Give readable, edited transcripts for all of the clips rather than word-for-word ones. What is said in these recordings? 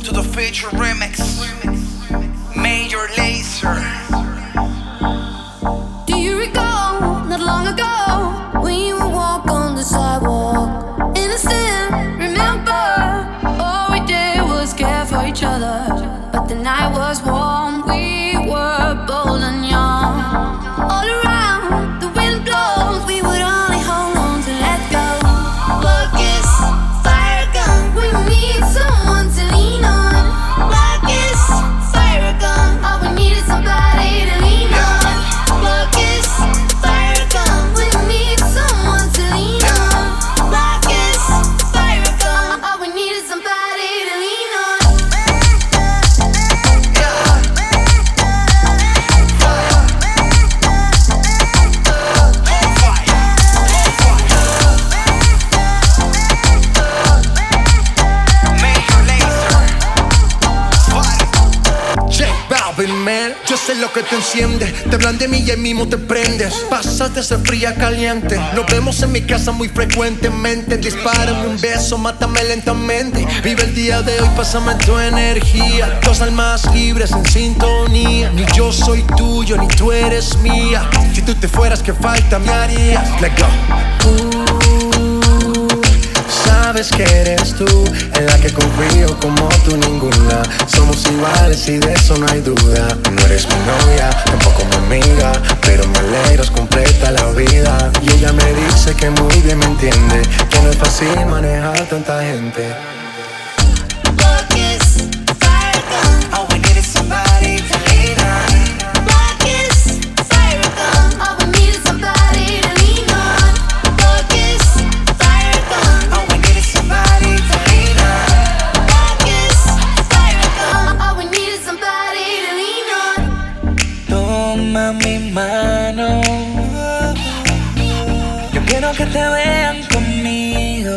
to the Future Remix. Major Lazer. Do you recall, not long ago, when you would walk on the sidewalk? Innocent, remember, all we did was care for each other. But the night was warm, we were bold and young. All around, the wind blows, we would only hold on to let go. Work is fire gun, we need someone to lean on. Work is fire gun, all we need is somebody to lean on. Work is fire gun, we need someone to lean on. Work is fire gun, all we need is somebody to lean on. Man, yo sé lo que te enciende. Te hablan de mí y ahí mismo te prendes. Pasas de ser fría a caliente. Nos vemos en mi casa muy frecuentemente. Dispárame un beso, mátame lentamente. Vive el día de hoy, pásame tu energía. Dos almas libres en sintonía. Ni yo soy tuyo, ni tú eres mía. Si tú te fueras, ¿qué falta me harías? Let's go. Sabes que eres tú, en la que confío como tú ninguna. Somos iguales y de eso no hay duda. No eres mi novia, tampoco mi amiga, pero me alegras, completa la vida. Y ella me dice que muy bien me entiende, que no es fácil manejar tanta gente. Work is fire gun, all we need is somebody to lean on. Work is fire gun, all we need is somebody to lean on. Work is fire gun, all we need is somebody to lean on. Work is fire gun, all we need is somebody to lean on. Toma mi mano, yo quiero que te vean conmigo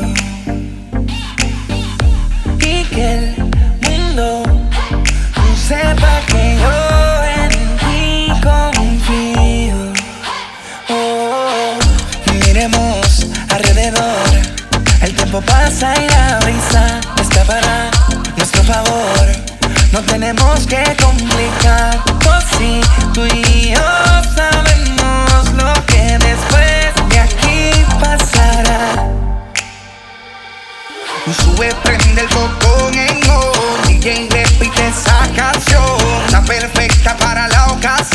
y que el mundo sepa que yo en ti confío. Oh, miremos alrededor, el tiempo pasa y la brisa está para nuestro favor. No tenemos que complicar, oh sí, tú y yo sabemos lo que después de aquí pasará. Sube, prende el botón en on. DJ repite esa canción, la perfecta para la ocasión.